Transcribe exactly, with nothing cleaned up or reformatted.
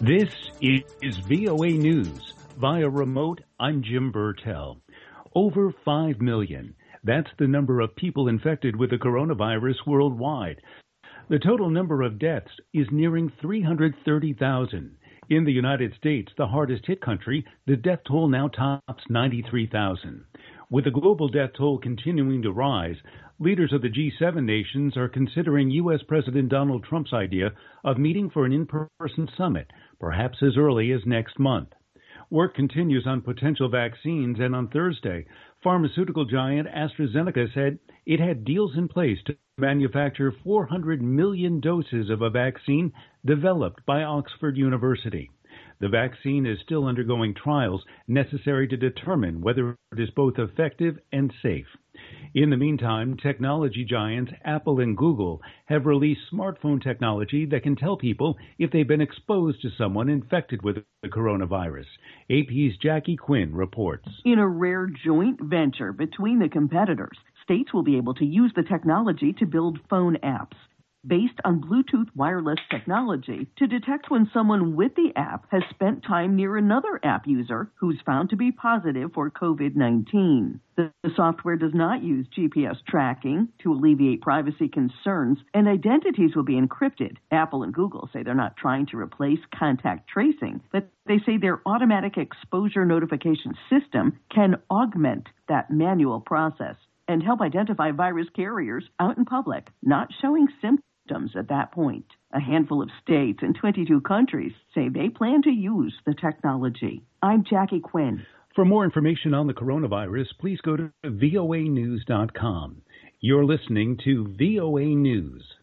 This is V O A News. Via remote, I'm Jim Burtell. Over five million. That's the number of people infected with the coronavirus worldwide. The total number of deaths is nearing three hundred thirty thousand. In the United States, the hardest hit country, the death toll now tops ninety-three thousand. With the global death toll continuing to rise, leaders of the G seven nations are considering U S President Donald Trump's idea of meeting for an in-person summit, perhaps as early as next month. Work continues on potential vaccines, and on Thursday, pharmaceutical giant AstraZeneca said it had deals in place to manufacture four hundred million doses of a vaccine developed by Oxford University. The vaccine is still undergoing trials necessary to determine whether it is both effective and safe. In the meantime, technology giants Apple and Google have released smartphone technology that can tell people if they've been exposed to someone infected with the coronavirus. A P's Jackie Quinn reports. In a rare joint venture between the competitors, states will be able to use the technology to build phone apps based on Bluetooth wireless technology to detect when someone with the app has spent time near another app user who's found to be positive for COVID nineteen. The, the software does not use G P S tracking to alleviate privacy concerns, and identities will be encrypted. Apple and Google say they're not trying to replace contact tracing, but they say their automatic exposure notification system can augment that manual process and help identify virus carriers out in public, not showing symptoms at that point. A handful of states and twenty-two countries say they plan to use the technology. I'm Jackie Quinn. For more information on the coronavirus, please go to V O A news dot com. You're listening to V O A News.